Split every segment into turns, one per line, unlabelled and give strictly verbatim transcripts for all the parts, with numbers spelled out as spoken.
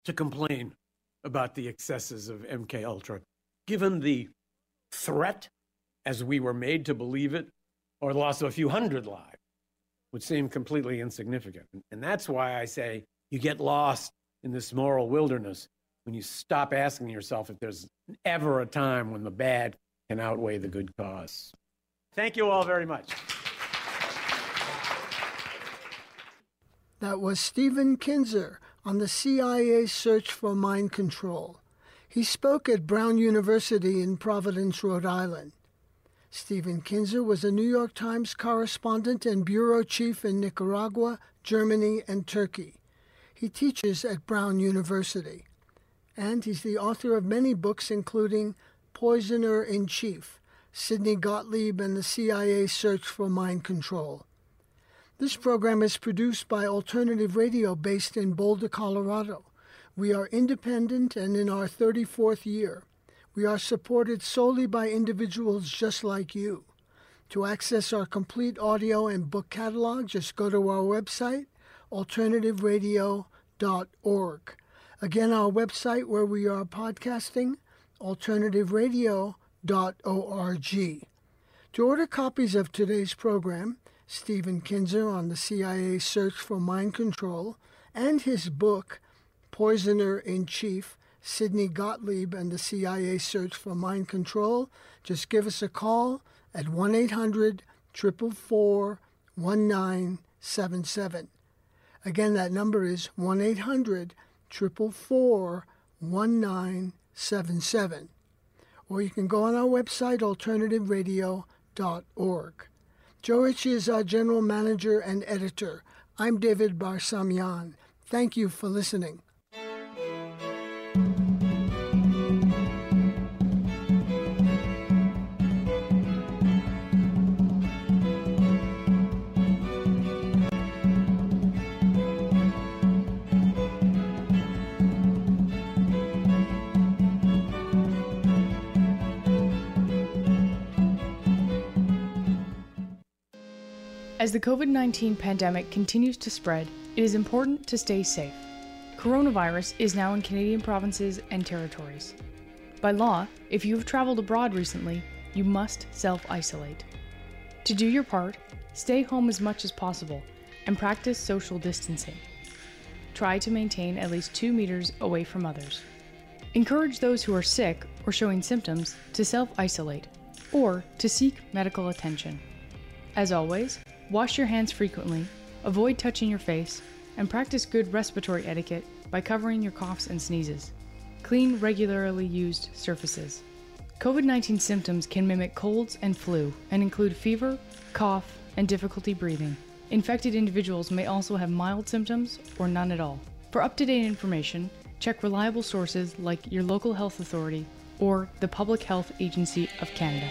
to complain about the excesses of M K Ultra, given the threat, as we were made to believe it, or the loss of a few hundred lives, would seem completely insignificant. And that's why I say you get lost in this moral wilderness when you stop asking yourself if there's ever a time when the bad can outweigh the good cause. Thank you all very much.
That was Stephen Kinzer on the C I A's search for mind control. He spoke at Brown University in Providence, Rhode Island. Stephen Kinzer was a New York Times correspondent and bureau chief in Nicaragua, Germany, and Turkey. He teaches at Brown University. And he's the author of many books, including Poisoner in Chief, Sidney Gottlieb and the C I A's Search for Mind Control. This program is produced by Alternative Radio based in Boulder, Colorado. We are independent and in our thirty-fourth year. We are supported solely by individuals just like you. To access our complete audio and book catalog, just go to our website, alternative radio dot org. Again, our website where we are podcasting, alternative radio dot org. To order copies of today's program, Stephen Kinzer on the C I A's Search for Mind Control, and his book, Poisoner in Chief, Sidney Gottlieb and the C I A's Search for Mind Control, just give us a call at one eight hundred, four four four, one nine seven seven. Again, that number is one eight hundred, four four four, one nine seven seven. Or you can go on our website, alternative radio dot org. Joe Ritchie is our general manager and editor. I'm David Barsamian. Thank you for listening.
As the COVID nineteen pandemic continues to spread, it is important to stay safe. Coronavirus is now in Canadian provinces and territories. By law, if you have traveled abroad recently, you must self-isolate. To do your part, stay home as much as possible and practice social distancing. Try to maintain at least two meters away from others. Encourage those who are sick or showing symptoms to self-isolate or to seek medical attention. As always, wash your hands frequently, avoid touching your face, and practice good respiratory etiquette by covering your coughs and sneezes. Clean regularly used surfaces. COVID nineteen symptoms can mimic colds and flu and include fever, cough, and difficulty breathing. Infected individuals may also have mild symptoms or none at all. For up-to-date information, check reliable sources like your local health authority or the Public Health Agency of Canada.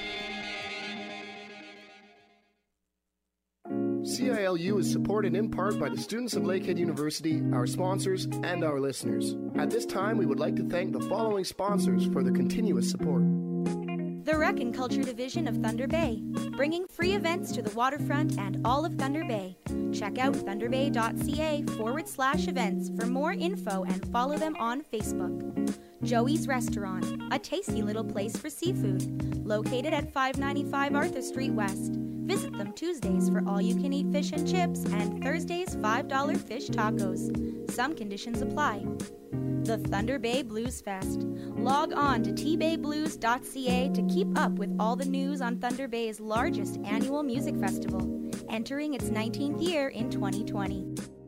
C I L U is supported in part by the students of Lakehead University, our sponsors, and our listeners. At this time, we would like to thank the following sponsors for their continuous support.
The Rec and Culture Division of Thunder Bay, bringing free events to the waterfront and all of Thunder Bay. Check out thunderbay.ca forward slash events for more info and follow them on Facebook. Joey's Restaurant, a tasty little place for seafood, located at five ninety-five Arthur Street West. Visit them Tuesdays for all-you-can-eat fish and chips and Thursdays five dollar fish tacos. Some conditions apply. The Thunder Bay Blues Fest. Log on to t bay blues dot c a to keep up with all the news on Thunder Bay's largest annual music festival, entering its nineteenth year in twenty twenty.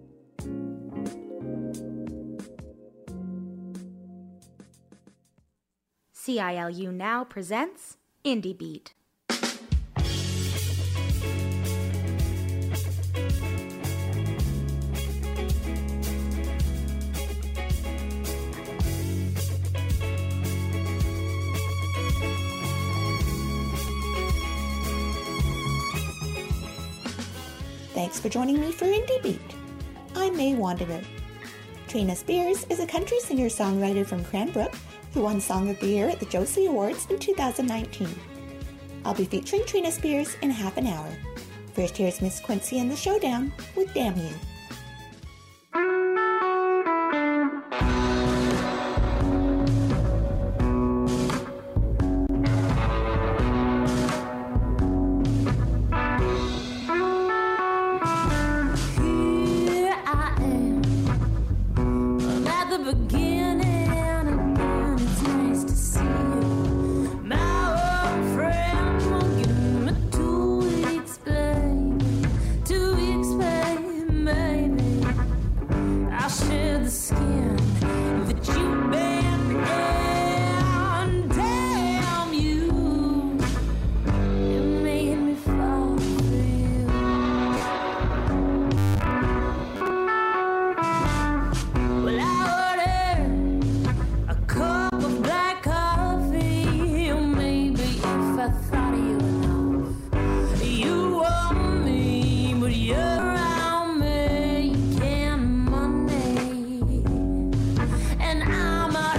C I L U now presents Indie Beat.
Thanks for joining me for Indie Beat. I'm May Wanderer. Trina Spears is a country singer-songwriter from Cranbrook who won Song of the Year at the Josie Awards in two thousand nineteen. I'll be featuring Trina Spears in half an hour. First, here's Miss Quincy and the Showdown with Damn You.
I'm a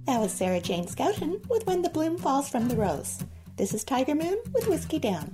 That was Sarah Jane Scouten with When the Bloom Falls from the Rose. This is Tiger Moon with Whiskey Down.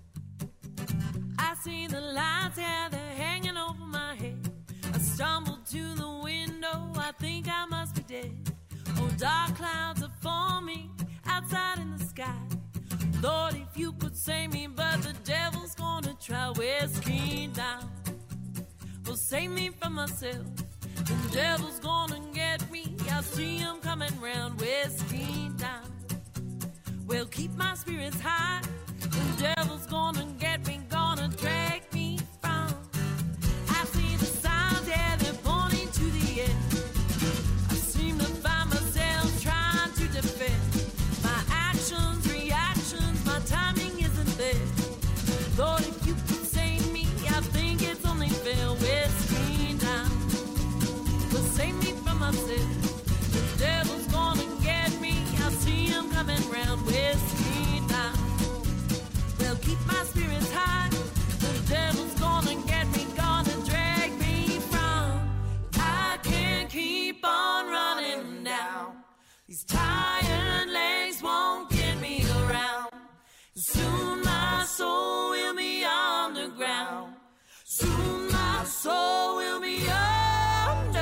I see the lights, yeah, they're hanging over my head. I stumbled to the window, I think I must be dead. Oh, dark clouds are forming outside in the sky. Lord, if you could save me, but the devil's gonna try. Whiskey down, well, save me from myself. The devil's gonna get me, I see him coming round. Whiskey down, well, keep my spirits high. The devil's gonna get me, gonna drag me from. I see the signs, yeah, they're pointing to the end. I seem to find myself trying to defend my actions, reactions, my timing isn't there. Lord, if you could save me, I think it's only fair. Whiskey down, well, save me from myself. The devil's gonna get me, I see him coming round. Whiskey down, well, keep my spirits high. The devil's gonna get me, gonna drag me from. I can't keep on running now. These tired legs won't get me around. Soon my soul will be underground. Soon my soul will be underground.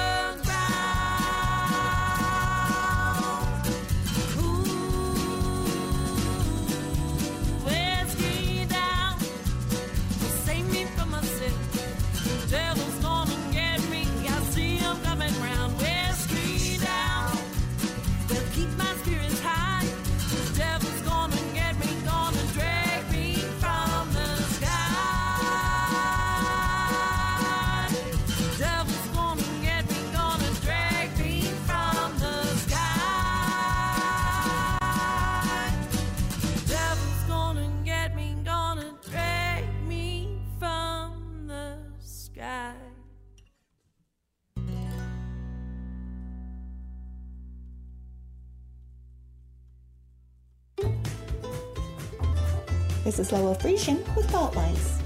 Ooh, whiskey down, will save me from myself. The devil's gonna get me, I see him coming round. Whiskey down, they'll keep my spirits high. The devil's gonna get me, gonna drag me from the sky. The devil's gonna get me, gonna drag me from the sky. The devil's gonna get me, gonna drag me from the sky.
This is Lola Frisian with Fault Lines.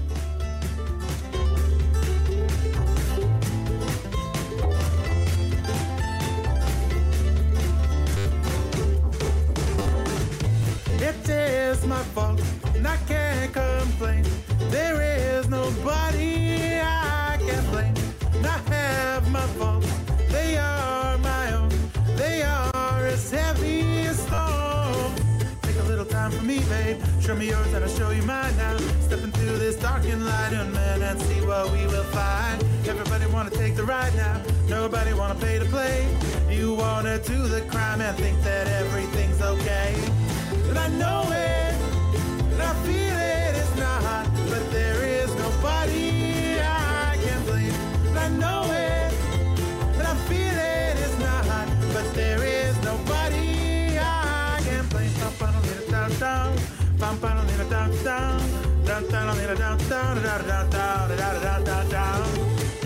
It is my fault, and I can't complain. There is nobody I can blame. And I have my faults, they are my own. They are as heavy as stone. Take a little time for me, babe. Show me yours and I'll show you mine now. Step into this dark and light man, and see what we will find. Everybody wanna take the ride now. Nobody wanna pay to play. You wanna do the crime and think that everything's okay. And I know it, and I feel it, it's not. But there is nobody I can blame. And I know it, and I feel it, it's not. But there is nobody I can blame. Down, down, down, down, down, down, down, down, down, down, down, down, down, down, down.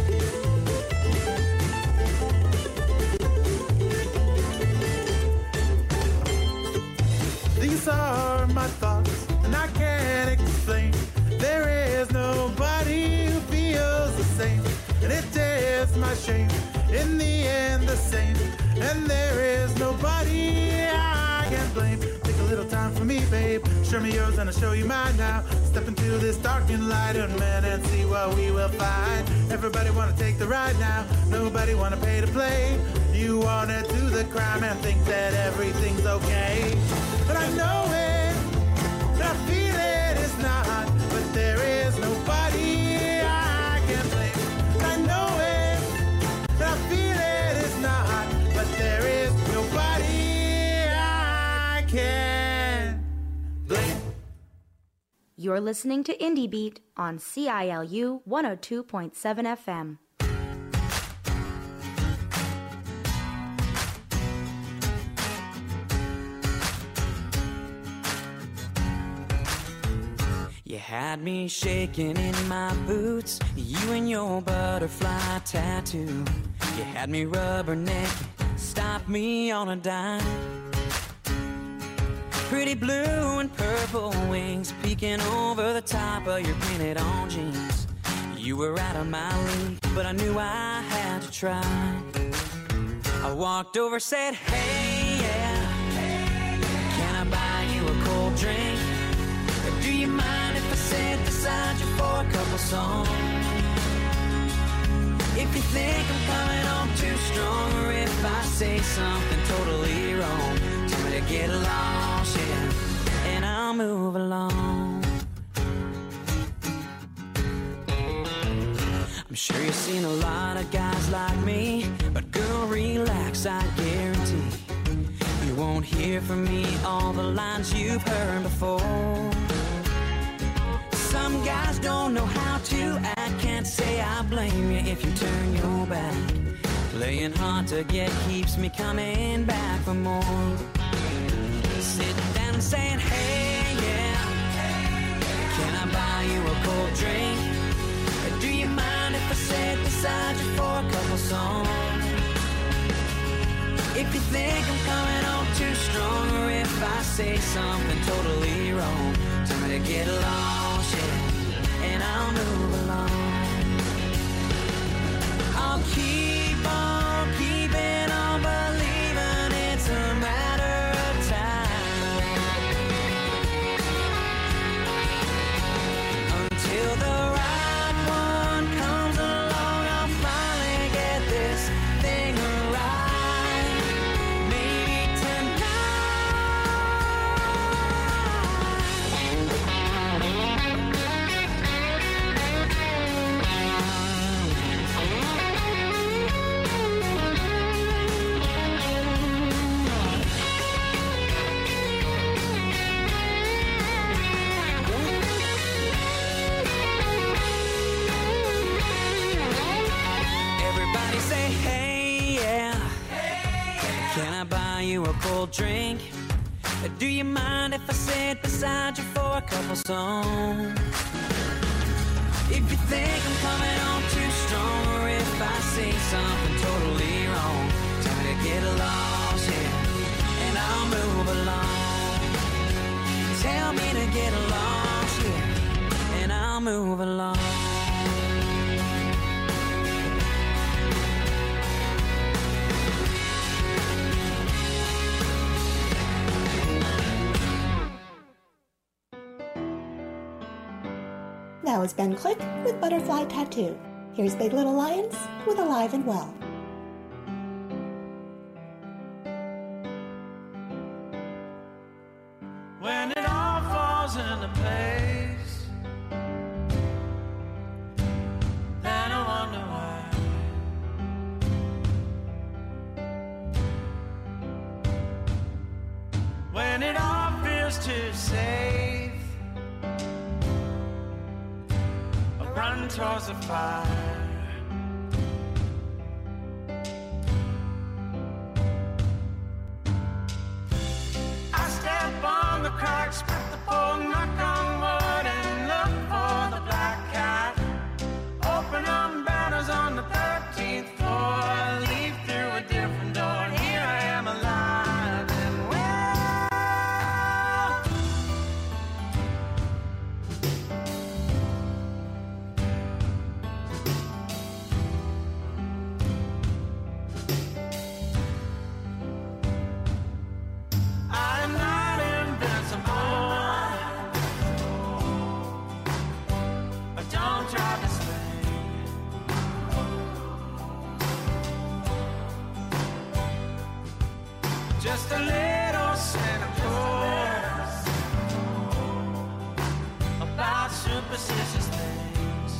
These are my thoughts, and I can't explain. There is nobody who feels the same, and it is my shame. In the end, the same, and there is nobody I can blame. Take a little time for me, babe. Show me yours and I'll show you mine now. Step into this dark and light man, and see what we will find. Everybody wanna take the ride now. Nobody wanna pay to play. You wanna do the crime and think that everything's okay. But I know it, and I feel it, it's not. But there is nobody I can blame. I know it, and I feel it, it's not. But there is nobody I can blame.
You're listening to Indie Beat on C I L U one oh two point seven F M.
You had me shaking in my boots, you and your butterfly tattoo. You had me rubbernecking, stopped me on a dime. Pretty blue and purple wings peeking over the top of your painted on jeans. You were out of my league, but I knew I had to try. I walked over, said, hey, yeah, can I buy you a cold drink? Or do you mind if I sit beside you for a couple songs? If you think I'm coming on too strong, or if I say something totally wrong, tell me to get lost, yeah, and I'll move along. I'm sure you've seen a lot of guys like me, but girl, relax, I guarantee you won't hear from me all the lines you've heard before. Some guys don't know how to act, can't say I blame you if you turn your back. Playing hard to get keeps me coming back for more. Sitting down and saying, hey, yeah, can I buy you a cold drink? Or do you mind if I sit beside you for a couple songs? If you think I'm coming on too strong, or if I say something totally wrong, tell me to get lost, yeah, and I'll move along. I'll keep on keeping on believing it's a matter of time, until the right one comes along. I'll finally get this thing right. Maybe everybody say, hey, yeah, can I buy you a cold drink? Or do you mind if I sit beside you for a couple songs? If you think I'm coming on too strong, or if I say something totally wrong, tell me to get lost, yeah, and I'll move along. Tell me to get lost, yeah, and I'll move along.
That was Ben Click with Butterfly Tattoo. Here's Big Little Lions with Alive and Well.
When it all falls into place, then I wonder why. When it all feels too safe, I run towards the fire. I step on the cracks, spit the pole, knock on wood, and look for the black cat. Open umbrellas on the thirteenth floor, leave through a different door, and here I am alive and well. I'm not invincible. I don't drive this thing. Just a little cynical about superstitious things.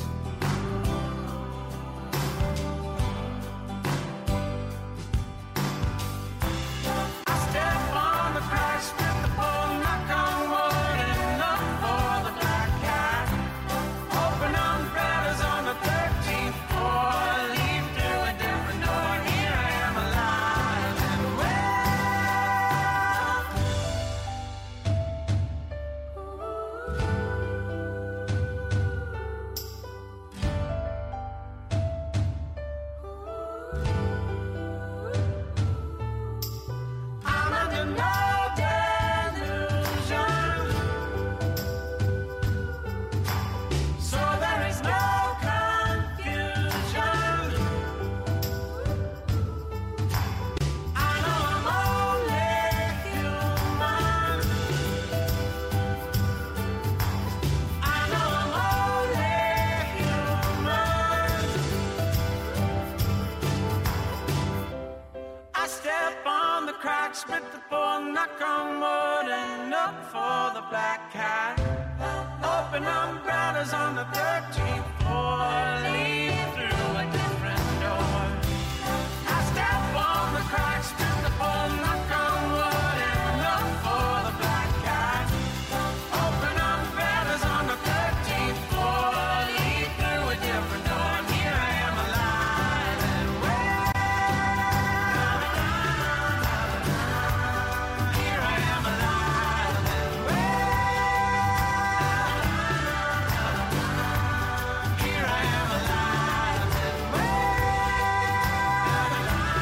I step on the cracks, spit the pole, knock on wood, and look for the black cat. Open umbrellas on the thirteenth floor, leave through a different door. Here I am alive and well. knock on wood and look for the black cat. Open umbrellas on the thirteenth floor, leave through a different door. I step on the cracks, spin the pole, knock on wood and look for the black cat. Open umbrellas on the thirteenth floor, leave through a different door. And here I am alive and well. Here I am alive and well. Here I am alive and well.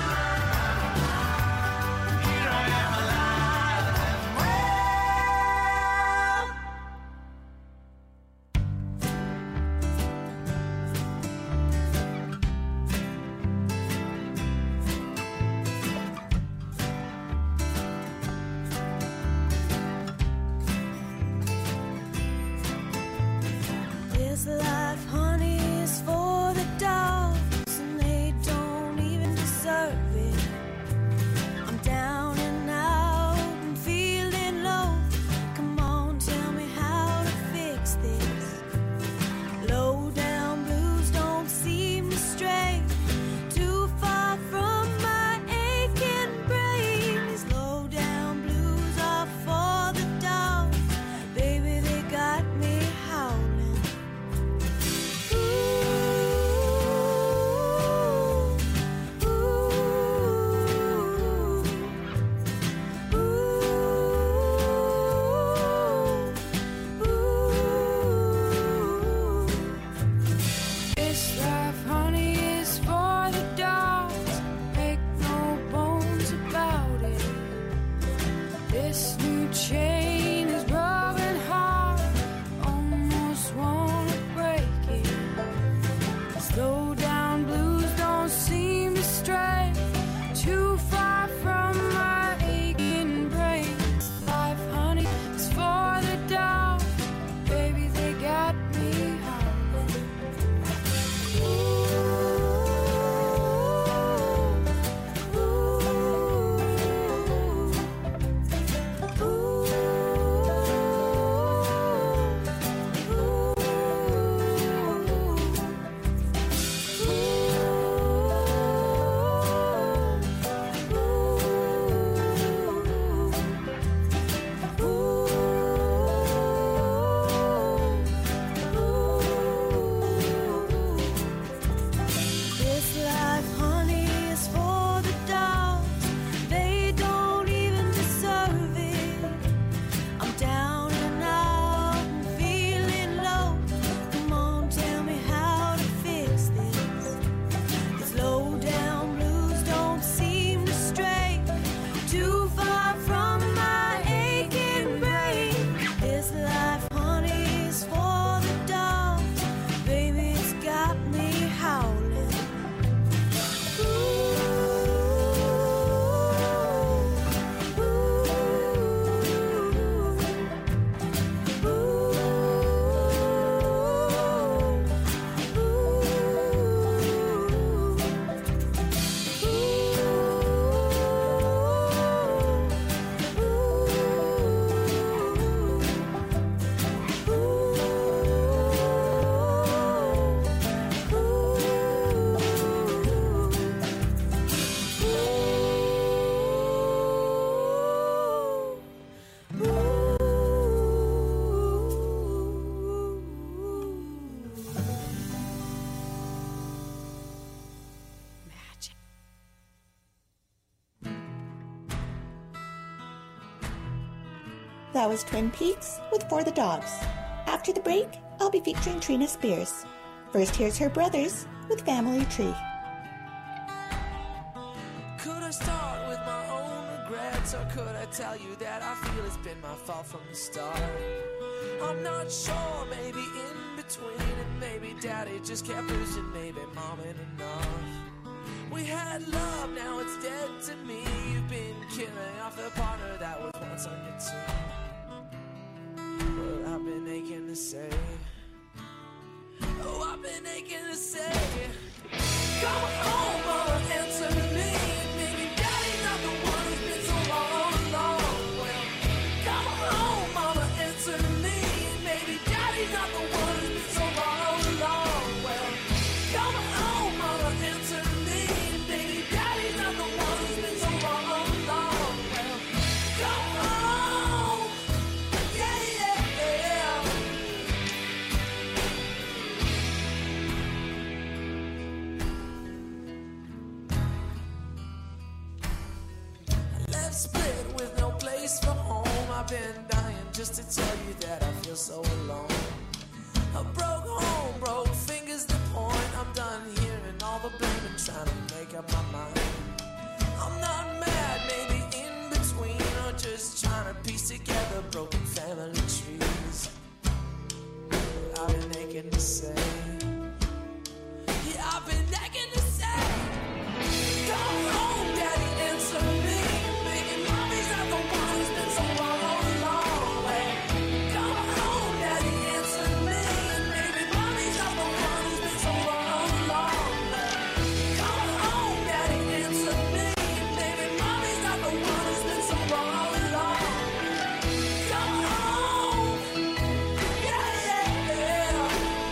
Here I am alive and well.
This life, honey, is for the dogs, and they don't even deserve it. I'm down and out and feeling low. Come on, tell me how to fix this. Low down blues don't seem to stray too far from my aching brain. These low down blues are for the dogs, baby, they got me howling. Ooh, ooh, ooh, ooh. This life, honey, is for the dogs. Make no bones about it. This new chain is rubbing hard. Almost wanna break it. Slow down blues don't seem to stray too far from my aching brain. Life, honey, is for the dogs. Baby, they got me howling. Ooh, ooh, This life, honey, is for the dogs. They don't even deserve it. I'm down and out and feeling low. Come on, tell me how to fix this. These low down blues don't seem to stray too far from my aching brain. This life, honey, is for the dogs. Baby, it's got me howling. Ooh, ooh, ooh,
That was Twin Peaks with For the Dogs. After the break, I'll be featuring Trina Spears. First, here's her brothers with Family Tree.
Could I start with my own regrets, or could I tell you that I feel it's been my fault from the start? I'm not sure, maybe in between, and maybe daddy just kept losing, maybe mom ain't enough. We had love, now it's dead to me. You've been killing off the partner that was once on your team. But I've been aching to say, oh, I've been aching to say, come home, mama, answer me. Maybe daddy's not the one who's been so long alone. split with no place for home. I've been dying just to tell you that I feel so alone. A broke home, broke fingers that point. I'm done hearing all the blame and trying to make up my mind. I'm not mad, maybe in between, or just trying to piece together broken family trees. I've been aching to say, yeah, I've been aching to say, come home, daddy, answer me. Maybe mommy's not the one who's been so long all along way. Come home, daddy, answer me. Maybe mommy's not the one who's been so long all along way. Come home, daddy, answer me. Maybe mommy's not the one who's been so long all along. Come home, yeah, yeah, yeah.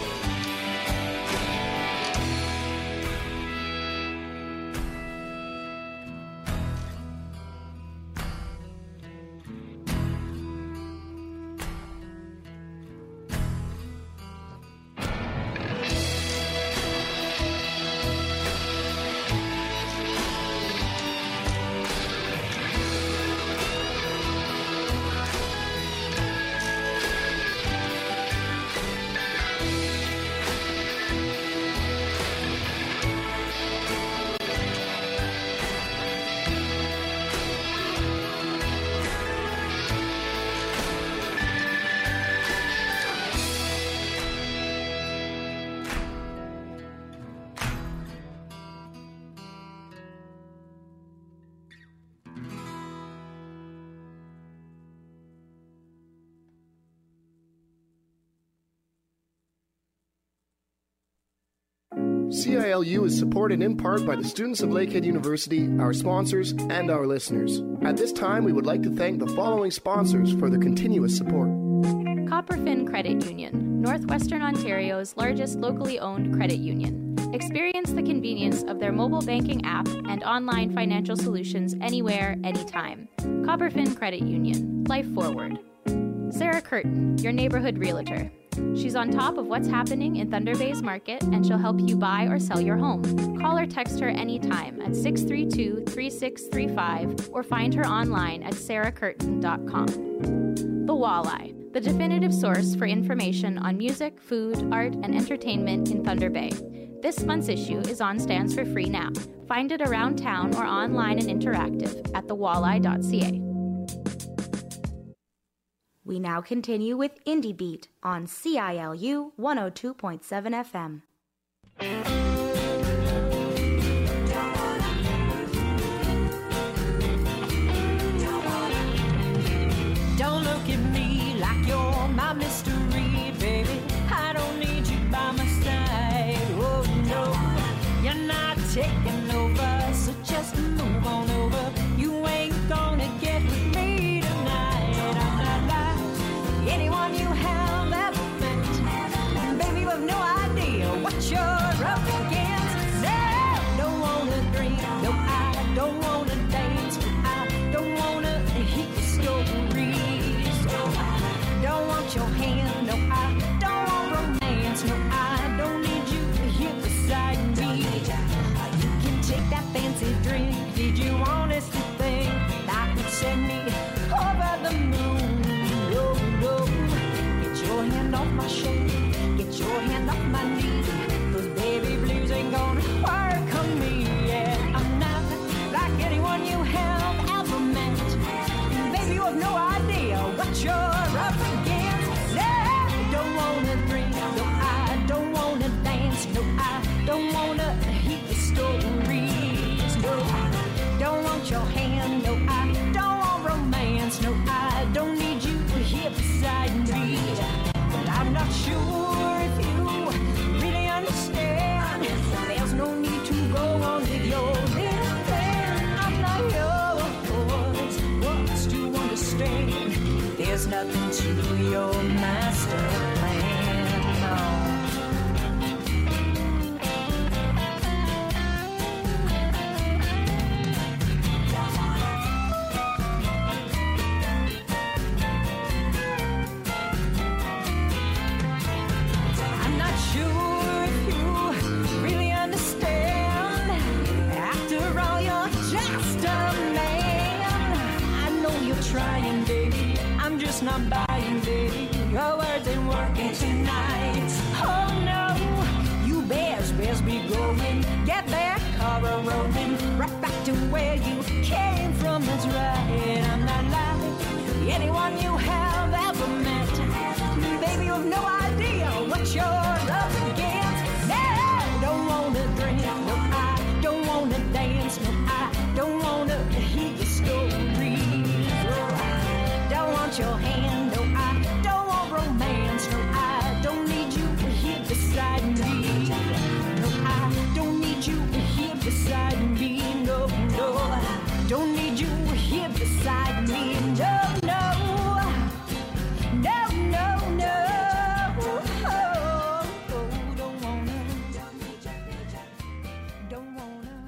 C I L U is supported in part by the students of Lakehead University, our sponsors, and our listeners. At this time, we would like to thank the following sponsors for their continuous support.
Copperfin Credit Union, Northwestern Ontario's largest locally owned credit union. Experience the convenience of their mobile banking app and online financial solutions anywhere, anytime. Copperfin Credit Union, life forward. Sarah Curtin, your neighborhood realtor. She's on top of what's happening in Thunder Bay's market, and she'll help you buy or sell your home. Call or text her anytime at six three two, three six three five or find her online at sarah curtin dot com. The Walleye, the definitive source for information on music, food, art, and entertainment in Thunder Bay. This month's issue is on stands for free now. Find it around town or online and interactive at the walleye dot c a.
We now continue with Indie Beat on C I L U one oh two point seven F M.
Don't look at me like you're my mystery, baby. I don't need you by my side. Oh no, you're not taking over, so just move on over. You ain't gonna get with me tonight. I'm not like anyone you have ever met. Baby, you have no idea what you're up against. No, don't wanna drink, no, I don't wanna dance, I don't wanna hear the stories. No, I don't want your hand, no, I don't want romance, no, I don't need you here beside me. You can take that fancy drink, did you honestly think that could send me over the moon? No, no, get your hand off my shoulder, get your hand off my knee. Those baby blues ain't gonna work on me. Yeah, I'm not like anyone you have ever met. Baby, you have no idea what you're up against. No, don't wanna drink, no, I don't wanna dance, no, I don't wanna hear the stories. No, I don't want your hand, no, I don't want romance, no, I don't need you here beside me. But I'm not sure if you really understand. There's no need to go on with your little plan. I'm not yours, what's to understand? There's nothing to your master plan, no. I'm not sure if you really understand. After all, you're just a man. just not buying, baby. Your words ain't working tonight. Oh no, you best, best be going. Get that car rolling right back to where you came from. That's right, I'm not like anyone you have ever met. Baby, you have no idea what you're up against. No, don't wanna drink, no, I don't wanna dance, no, I don't wanna hear your stories. Oh, don't want your hand, no, I don't want romance, no, I don't need you here beside me. No, I don't need you here beside me, no, no, I don't need you here beside me, no, no, no, no, no. Oh, oh, don't wanna, don't wanna.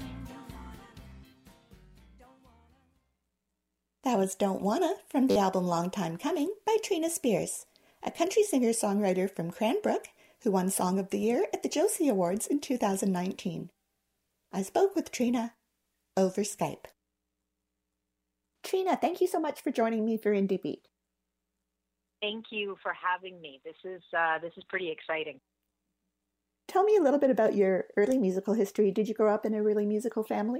That was Don't Wanna from the album Long Time Coming by Trina Spears, a country singer-songwriter from Cranbrook who won Song of the Year at the Josie Awards in two thousand nineteen. I spoke with Trina over Skype. Trina, thank you so much for joining me for Indie Beat.
Thank you for having me. This is uh, this is pretty exciting.
Tell me a little bit about your early musical history. Did you grow up in a really musical family?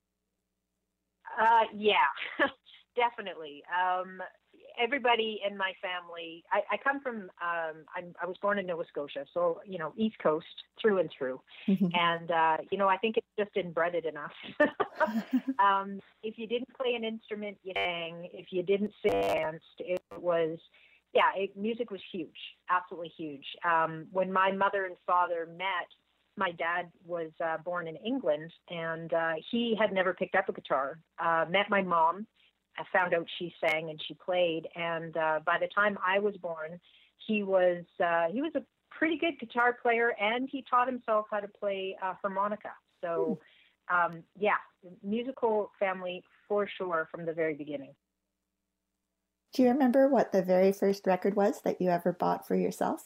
Uh, yeah, definitely. Um, everybody in my family, I, I come from, um, I'm, I was born in Nova Scotia, so, you know, East Coast through and through. Mm-hmm. And, uh, you know, I think it's just inbred in us. um, if you didn't play an instrument, you sang. If you didn't sing, danced. It was, yeah, it, music was huge, absolutely huge. Um, when my mother and father met, my dad was uh, born in England, and uh, he had never picked up a guitar. Uh, met my mom. I found out she sang and she played, and uh, by the time I was born, he was uh, he was a pretty good guitar player, and he taught himself how to play uh, harmonica. So, um, yeah, musical family for sure from the very beginning.
Do you remember what the very first record was that you ever bought for yourself?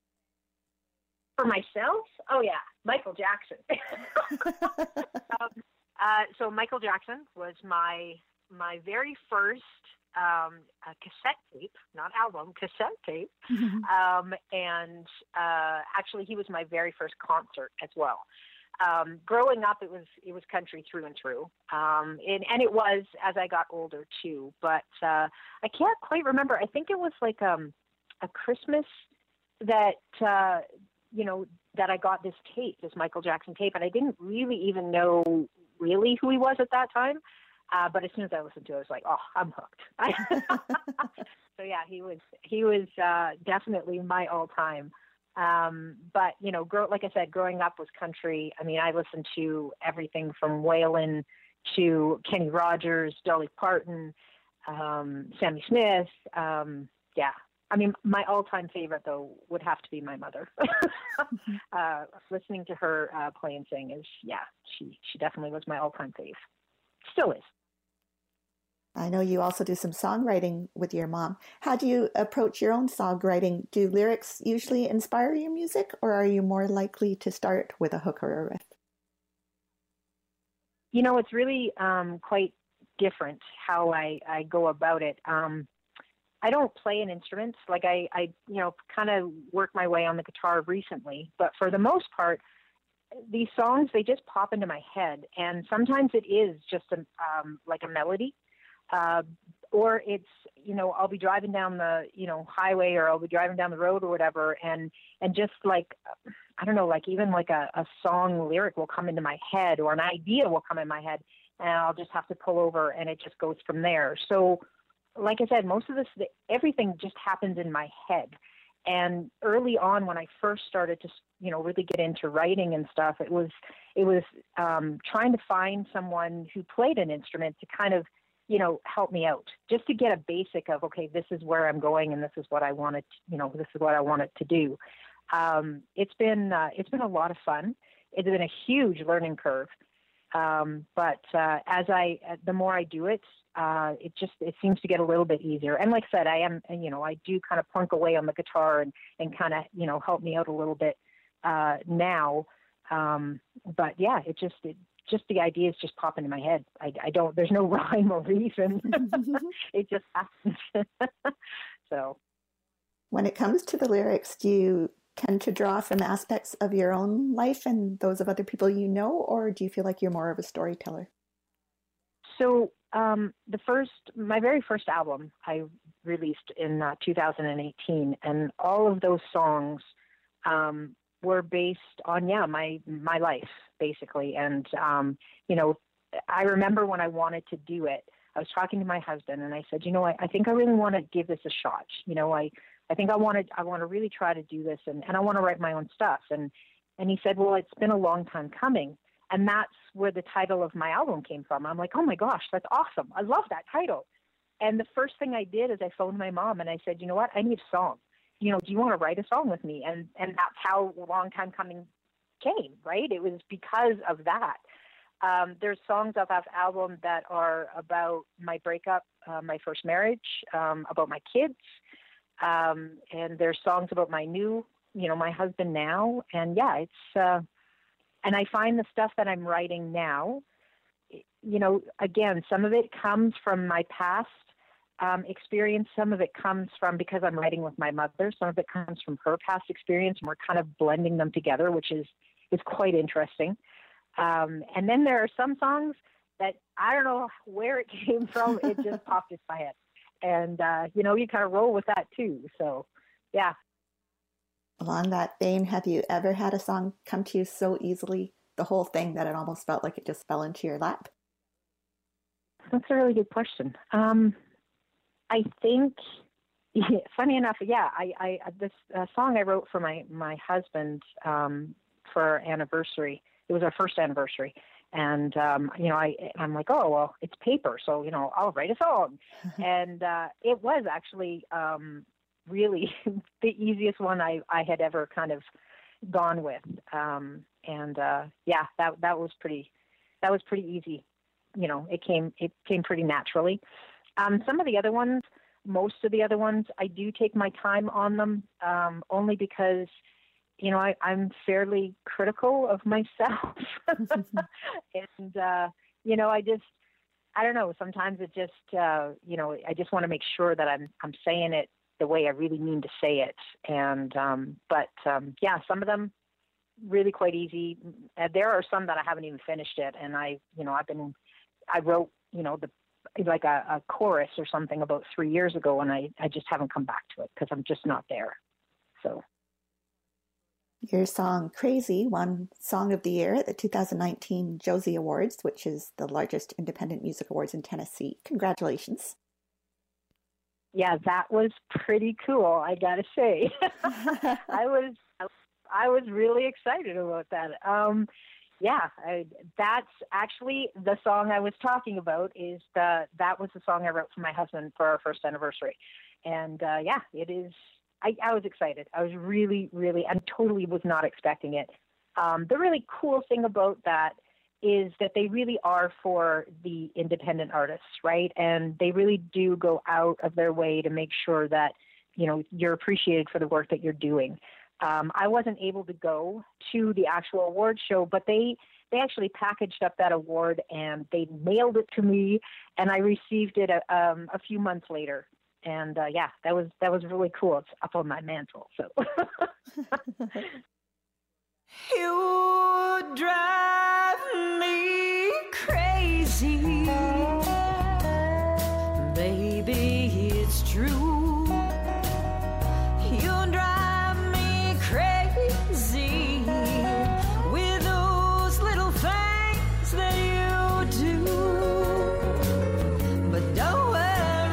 For myself? Oh, yeah, Michael Jackson. um, uh, so Michael Jackson was my my very first um, uh, cassette tape, not album, cassette tape. Mm-hmm. Um, and uh, actually, he was my very first concert as well. Um, growing up, it was it was country through and through, um, and, and it was as I got older too. But uh, I can't quite remember. I think it was like um, a Christmas that uh, you know that I got this tape, this Michael Jackson tape, and I didn't really even know really who he was at that time. Uh, but as soon as I listened to it, I was like, oh, I'm hooked. So yeah, he was he was uh, definitely my all time. Um, but, you know, grow, like I said, growing up was country. I mean, I listened to everything from Waylon to Kenny Rogers, Dolly Parton, um, Sammy Smith. Um, yeah. I mean, my all-time favorite, though, would have to be my mother. uh, listening to her uh, play and sing is, yeah, she, she definitely was my all-time fave. Still is.
I know you also do some songwriting with your mom. How do you approach your own songwriting? Do lyrics usually inspire your music, or are you more likely to start with a hook or a riff?
You know, it's really um, quite different how I, I go about it. Um, I don't play an instrument. Like I, I you know, kind of work my way on the guitar recently, but for the most part, these songs, they just pop into my head. And sometimes it is just a, um, like a melody. Uh, or it's, you know, I'll be driving down the, you know, highway, or I'll be driving down the road or whatever. And, and just like, I don't know, like even like a, a song lyric will come into my head, or an idea will come in my head, and I'll just have to pull over, and it just goes from there. So like I said, most of this, everything just happens in my head. And early on, when I first started to, you know, really get into writing and stuff, it was, it was um, trying to find someone who played an instrument to kind of, you know, help me out, just to get a basic of, okay, this is where I'm going, and this is what I wanted, you know, this is what I wanted to do. Um, it's been, uh, it's been a lot of fun. It's been a huge learning curve. Um, but uh, as I, the more I do it, uh, it just, it seems to get a little bit easier. And like I said, I am, you know, I do kind of plunk away on the guitar and, and kind of, you know, help me out a little bit uh, now. Um, but yeah, it just, it just the ideas just pop into my head. I, I don't, there's no rhyme or reason. It just happens. So.
When it comes to the lyrics, do you tend to draw from aspects of your own life and those of other people you know, or do you feel like you're more of a storyteller?
So um, the first, my very first album I released in uh, two thousand eighteen, and all of those songs um, were based on, yeah, my, my life, basically. And, um, you know, I remember when I wanted to do it, I was talking to my husband and I said, you know, I, I think I really want to give this a shot. You know, I, I think I want to, I want to really try to do this, and, and I want to write my own stuff. And, and he said, well, it's been a long time coming. And that's where the title of my album came from. I'm like, oh my gosh, that's awesome. I love that title. And the first thing I did is I phoned my mom and I said, you know what, I need a song. You know, do you want to write a song with me? And, and that's how Long Time Coming came, right? It was because of that. Um, there's songs off that album that are about my breakup, uh, my first marriage, um, about my kids. Um, and there's songs about my new, you know, my husband now. And yeah, it's, uh, and I find the stuff that I'm writing now, you know, again, some of it comes from my past um, experience. Some of it comes from, because I'm writing with my mother, some of it comes from her past experience, and we're kind of blending them together, which is, is quite interesting. Um, and then there are some songs that I don't know where it came from. It just popped into my head. And, uh, you know, you kind of roll with that too. So, yeah.
Along that vein, have you ever had a song come to you so easily, the whole thing, that it almost felt like it just fell into your lap?
That's a really good question. Um, I think, yeah, funny enough, yeah, I, I this uh, song I wrote for my, my husband um, for our anniversary. It was our first anniversary. And, um, you know, I, I'm like, oh, well, it's paper. So, you know, I'll write a song. And uh, it was actually um, really the easiest one I, I had ever kind of gone with. Um, and, uh, yeah, that, that was pretty, that was pretty easy. You know, it came, it came pretty naturally. Um, some of the other ones, most of the other ones, I do take my time on them, um, only because, you know, I, I'm fairly critical of myself. And, uh, you know, I just, I don't know, sometimes it just, uh, you know, I just want to make sure that I'm, I'm saying it the way I really mean to say it. And, um, but, um, yeah, some of them really quite easy. Uh, there are some that I haven't even finished it. And I, you know, I've been, I wrote, you know, the, like a, a chorus or something about three years ago, and I, I just haven't come back to it because I'm just not there. So.
Your song Crazy won Song of the Year at the two thousand nineteen Josie Awards, which is the largest independent music awards in Tennessee. Congratulations.
Yeah, that was pretty cool, I gotta say. I was I was really excited about that. Um, yeah, I, that's actually the song I was talking about. Is the that was the song I wrote for my husband for our first anniversary, and uh, yeah, it is. I, I was excited. I was really, really, and totally was not expecting it. Um, the really cool thing about that is that they really are for the independent artists, right? And they really do go out of their way to make sure that, you know, you're appreciated for the work that you're doing. Um, I wasn't able to go to the actual award show, but they, they actually packaged up that award and they mailed it to me, and I received it a, um, a few months later. And, uh, yeah, that was, that was really cool. It's up on my mantle. So
you drive me crazy, baby, it's true. You drive me crazy with those little things that you do. But don't worry,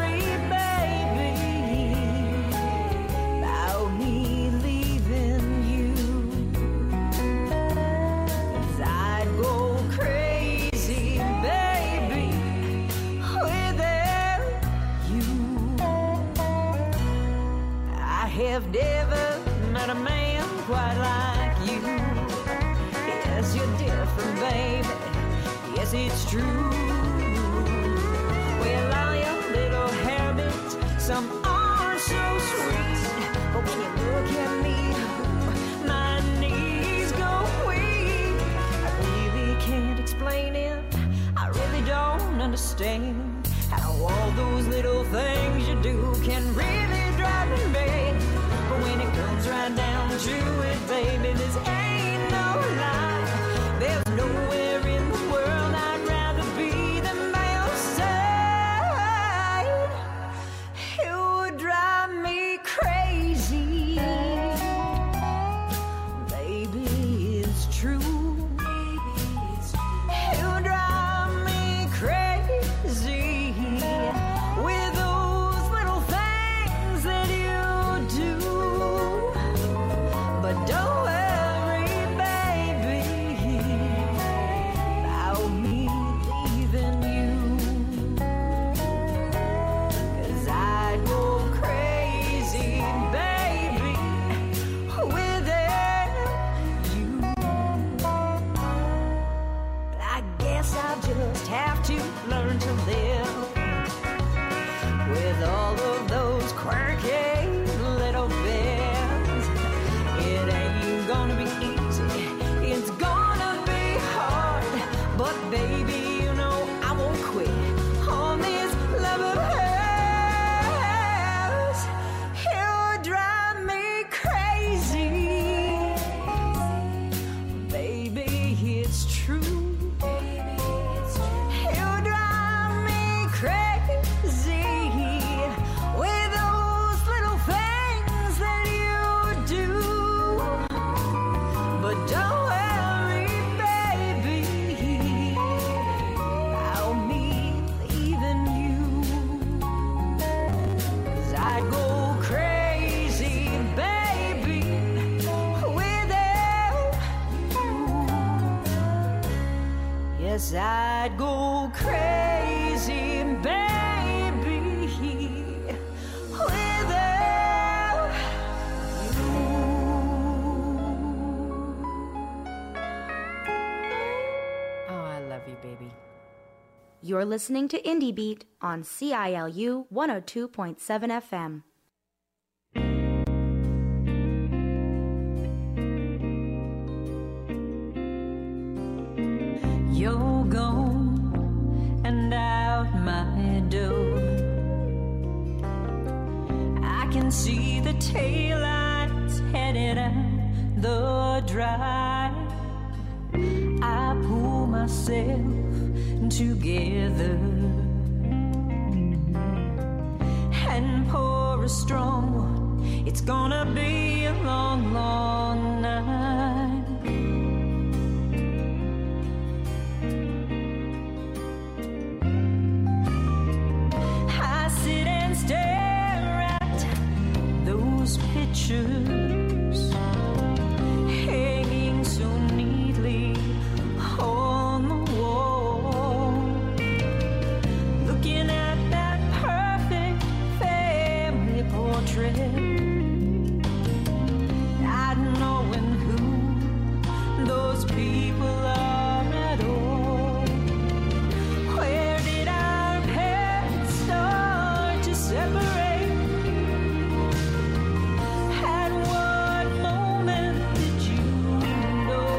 I've never met a man quite like you. Yes, you're different, baby. Yes, it's true. Well, all your little habits, some are so sweet, but when you look at me, my knees go weak. I really can't explain understand how all those little things you do can really drive me mad. But when it comes right down to it, baby, this ain't no lie. There's nowhere in the world I'd rather be than by your side. It would drive me crazy. Baby, it's true. It would drive me crazy with those little things that you do. But don't worry, baby, about me leaving you. 'Cause I'd go crazy, baby, without you. But I guess I'll just have to learn to live with all of those quirky little bits. It ain't gonna be easy, it's gonna be hard. But baby, you know I won't quit on this love of hers. It would drive me crazy. Baby, it's true. It would drive me crazy with those little things that you do. But don't worry, baby, about me leaving you. 'Cause I'd go crazy, baby, without you. Yes, I'd go crazy, baby, without
Oh, I love you, baby. You're listening to Indie Beat on C I L U one oh two point seven F M.
You're gone and out my door. I can see the taillights headed out the drive. I pull myself together and pour a strong one. It's gonna be a long, long night. I sit and stare at those pictures hanging so neatly on the wall, looking at that perfect family portrait, not knowing who those people are at all. Where did our paths start to separate? At what moment did you know?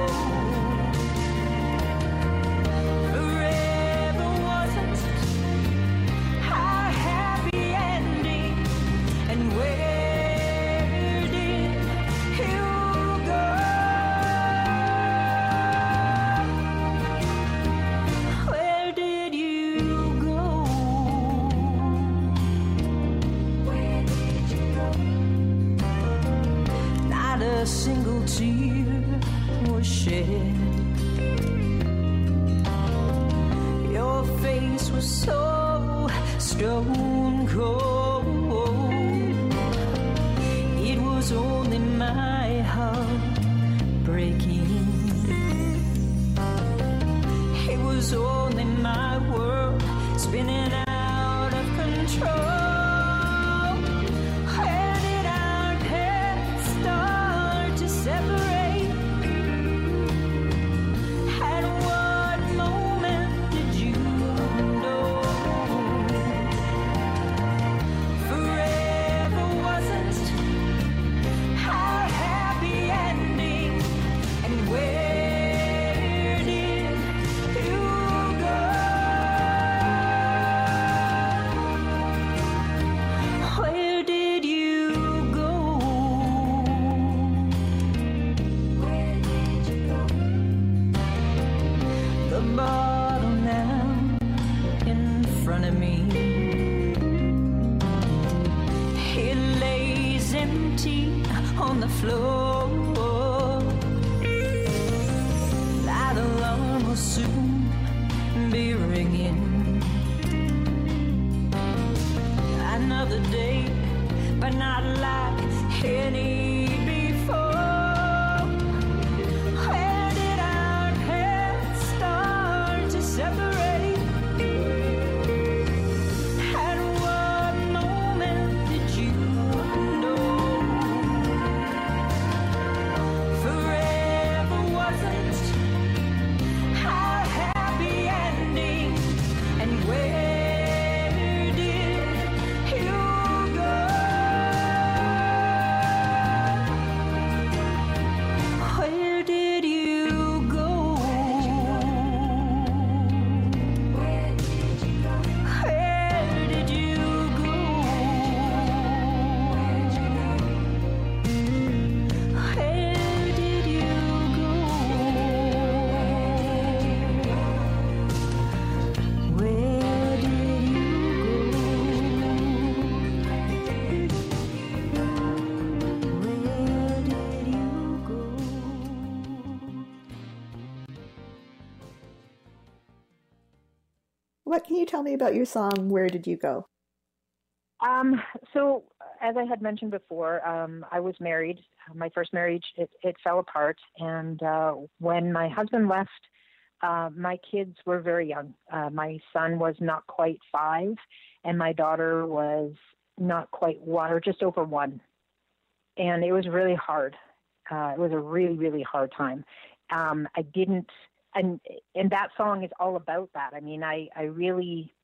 Forever wasn't our happy ending. And where did you go? Where did you go? Where did you go? Not a single tear was shed. Your face was so stone cold. It was only my heart breaking. It was only my world spinning out of control. Where did our paths start to separate? At what moment did you know? Forever wasn't our floor. That alarm will soon be ringing. Another day, but not like any before. Where did our paths start to separate? At what moment did you know forever wasn't our happy ending? And where
What can you tell me about your song, Where Did You Go?
Um, so, as I had mentioned before, um, I was married. My first marriage, it, it fell apart. And uh, when my husband left, uh, my kids were very young. Uh, my son was not quite five, and my daughter was not quite one, or just over one. And it was really hard. Uh, it was a really, really hard time. Um, I didn't... And and that song is all about that. I mean, I, I really,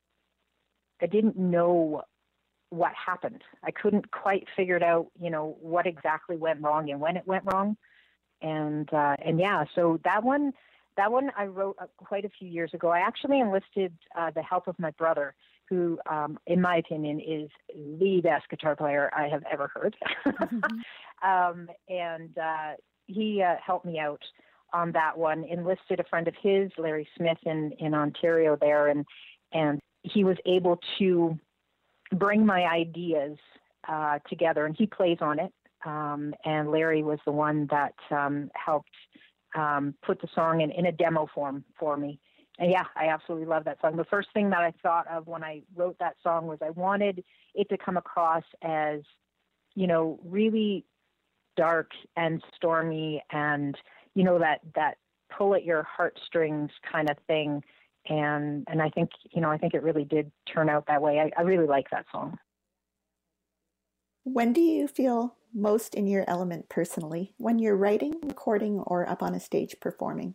I didn't know what happened. I couldn't quite figure it out, you know, what exactly went wrong and when it went wrong. And, uh, and yeah, so that one, that one I wrote uh, quite a few years ago. I actually enlisted uh, the help of my brother, who, um, in my opinion, is the best guitar player I have ever heard. Mm-hmm. um, and uh, he uh, helped me out on that one, enlisted a friend of his, Larry Smith, in, in Ontario there, and and he was able to bring my ideas uh, together, and he plays on it. Um, and Larry was the one that um, helped um, put the song in, in a demo form for me. And yeah, I absolutely love that song. The first thing that I thought of when I wrote that song was I wanted it to come across as, you know, really dark and stormy and, you know, that, that pull at your heartstrings kind of thing. And, and I think, you know, I think it really did turn out that way. I, I really like that song.
When do you feel most in your element personally? When you're writing, recording, or up on a stage performing?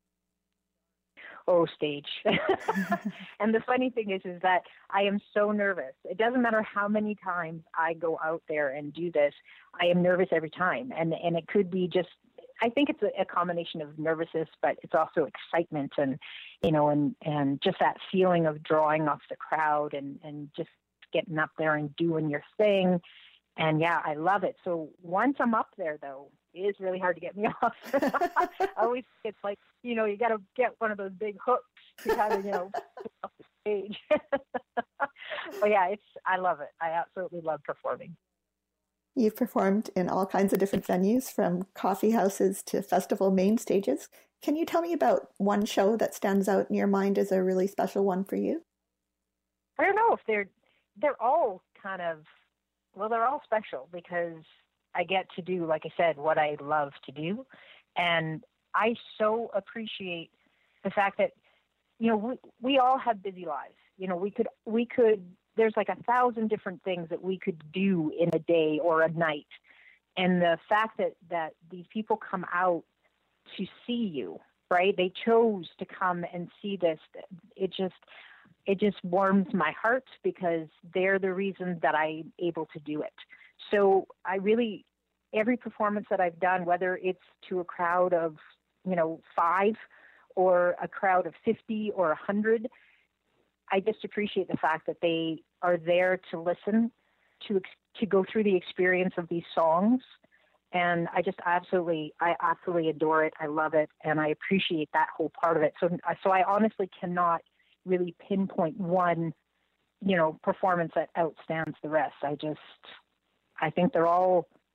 Oh, stage. And the funny thing is, is that I am so nervous. It doesn't matter how many times I go out there and do this. I am nervous every time. And, and it could be just, I think it's a, a combination of nervousness, but it's also excitement and, you know, and, and just that feeling of drawing off the crowd and, and just getting up there and doing your thing. And yeah, I love it. So once I'm up there, though, it is really hard to get me off. I always, it's like, you know, you got to get one of those big hooks to kind of, you know, off the stage. But yeah, it's, I love it. I absolutely love performing.
You've performed in all kinds of different venues, from coffee houses to festival main stages. Can you tell me about one show that stands out in your mind as a really special one for you?
I don't know if they're, they're all kind of, well, they're all special because I get to do, like I said, what I love to do. And I so appreciate the fact that, you know, we, we all have busy lives. You know, we could, we could, there's like a thousand different things that we could do in a day or a night. And the fact that, that these people come out to see you, right? They chose to come and see this. It just, it just warms my heart because they're the reason that I'm able to do it. So I really, every performance that I've done, whether it's to a crowd of, you know, five or a crowd of fifty or a hundred, I just appreciate the fact that they are there to listen, to to go through the experience of these songs. And I just absolutely, I absolutely adore it. I love it. And I appreciate that whole part of it. So, so I honestly cannot really pinpoint one, you know, performance that outstands the rest. I just, I think they're all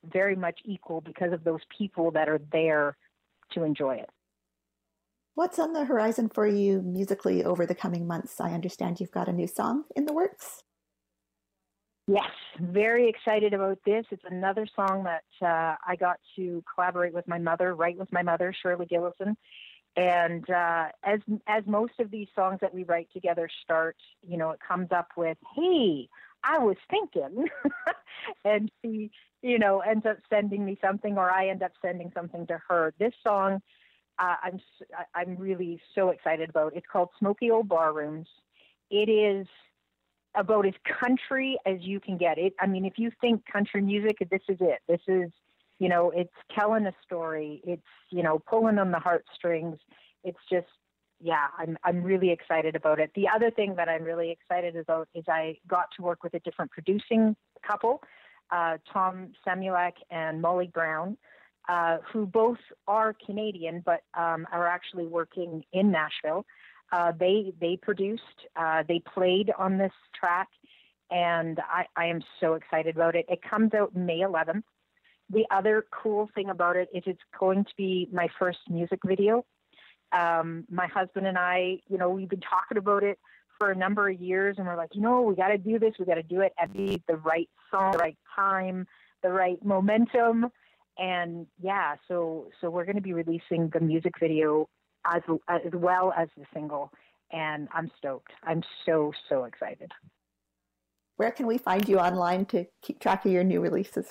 very much equal because of those people that are there to enjoy it.
What's on the horizon for you musically over the coming months? I understand you've got a new song in the works.
Yes, very excited about this. It's another song that uh, I got to collaborate with my mother, write with my mother, Shirley Gillison. And uh, as as most of these songs that we write together start, you know, it comes up with, hey, I was thinking, and she, you know, ends up sending me something, or I end up sending something to her. This song, uh, I'm I'm really so excited about. It's called Smoky Old Barrooms. It is about as country as you can get. It. I mean, if you think country music, this is it. This is, you know, it's telling a story. It's, you know, pulling on the heartstrings. It's just, yeah, I'm I'm really excited about it. The other thing that I'm really excited about is I got to work with a different producing couple, uh, Tom Samulak and Molly Brown, uh, who both are Canadian but um, are actually working in Nashville. Uh, they they produced, uh, they played on this track, and I, I am so excited about it. It comes out May eleventh. The other cool thing about it is it's going to be my first music video. Um, my husband and I, you know, we've been talking about it for a number of years, and we're like, you know, we got to do this. We got to do it at the, the right song, the right time, the right momentum. And yeah, so so we're going to be releasing the music video as as well as the single, and I'm stoked. I'm so, so excited.
Where can we find you online to keep track of your new releases?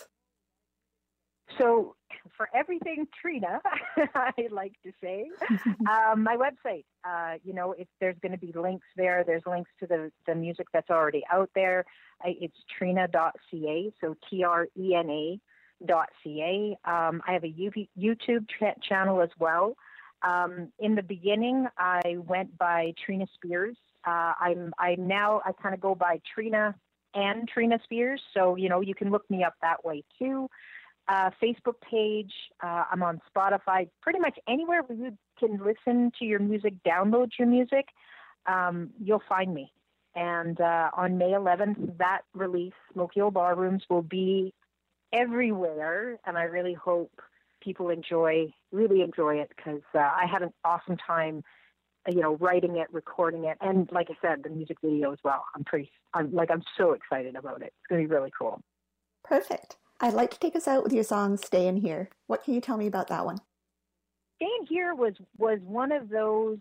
So for everything Trina, I like to say, um, my website, uh, you know, if there's going to be links there, there's links to the, the music that's already out there. I, it's trina dot c a, so T R E N A dot C A. Um, I have a YouTube tra- channel as well. Um, in the beginning, I went by Trina Spears. Uh, I'm, I'm now, I kind of go by Trina and Trina Spears. So, you know, you can look me up that way too. Uh, Facebook page. Uh, I'm on Spotify. Pretty much anywhere where you can listen to your music, download your music, um, you'll find me. And uh, on May eleventh, that release, Smoky Old Barrooms, will be everywhere. And I really hope people enjoy, really enjoy it, because uh, I had an awesome time, you know, writing it, recording it, and like I said, the music video as well. I'm pretty, I'm like, I'm so excited about it. It's going to be really cool.
Perfect. I'd like to take us out with your song, Staying Here. What can you tell me about that one?
Staying Here was, was one of those,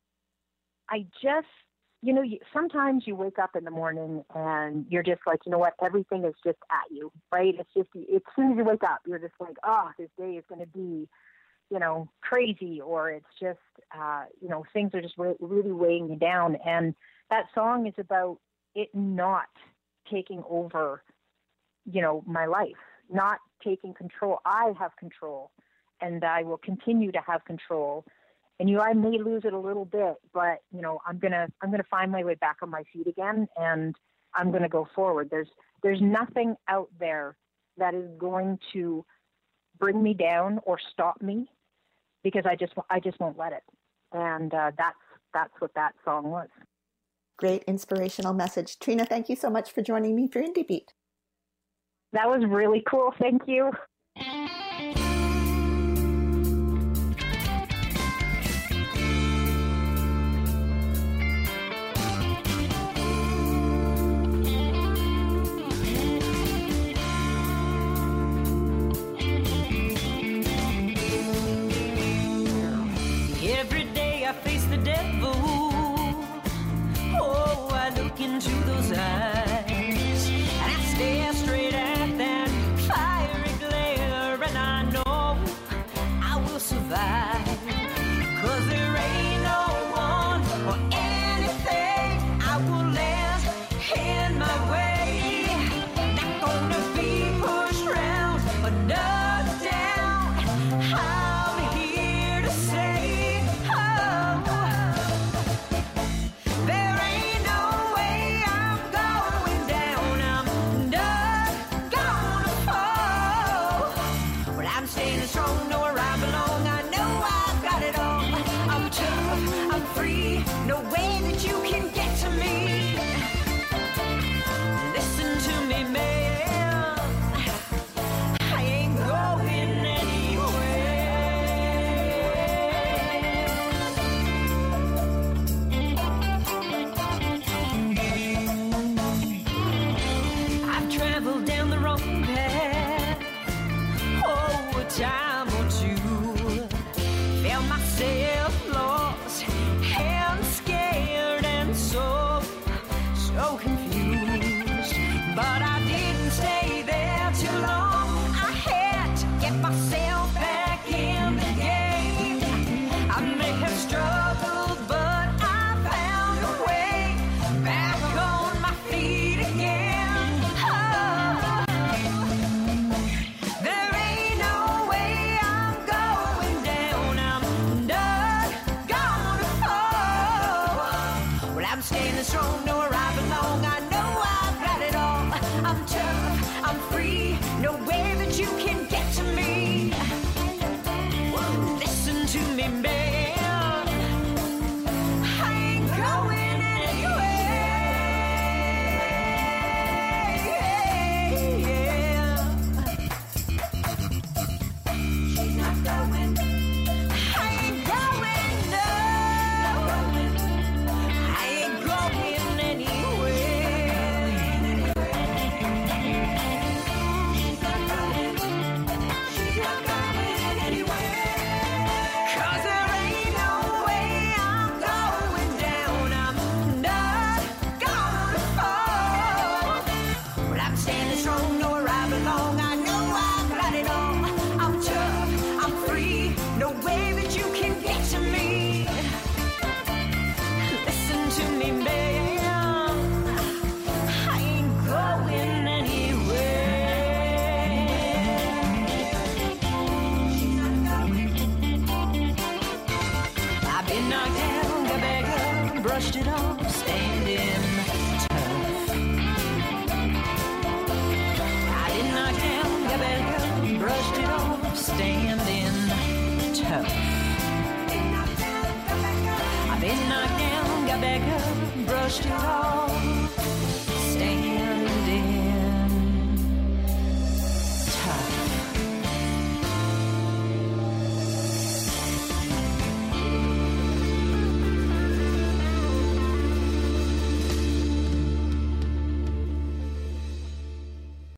I just, you know, you, sometimes you wake up in the morning and you're just like, you know what, everything is just at you, right? It's just, as soon as you wake up, you're just like, oh, this day is going to be, you know, crazy, or it's just, uh, you know, things are just re- really weighing you down. And that song is about it not taking over, you know, my life, not taking control. I have control, and I will continue to have control. And, you know, I may lose it a little bit, but, you know, I'm going to, I'm going to find my way back on my feet again, and I'm going to go forward. There's, there's nothing out there that is going to bring me down or stop me, because I just, I just won't let it. And uh, that's, that's what that song was.
Great inspirational message. Trina, thank you so much for joining me for Indie Beat.
That was really cool. Thank you.
Every day I face the devil. Oh, I look into those eyes, and I stare straight at that fiery glare, and I know I will survive, 'cause there ain't no one or anything I will let in my way. Not gonna be pushed round or knocked down. I'm here to say, oh, there ain't no way I'm going
struggled, but I found a way back on my feet again. Oh, there ain't no way I'm going down. I'm not gonna fall. Well, I'm standing strong, know where I belong. I know I've got it all. I'm tough, I'm free, no way that you can get to me. Listen to me, babe. I ain't going anywhere. She's not going. I ain't going, no. I ain't going anywhere. She's not going. She's not going anywhere. 'Cause there ain't no way I'm going down. I'm not gonna fall. Well, I'm standing strong, know where I belong. I know I've got it all. I'm tough, I'm free, no way that you can get to me. Listen to me, babe. I ain't going anywhere. I've been knocked down, got back up, brushed it off, standing tough. I've been knocked down, got back up, brushed it off, standing tough. I've been knocked down, got back up, brushed it off.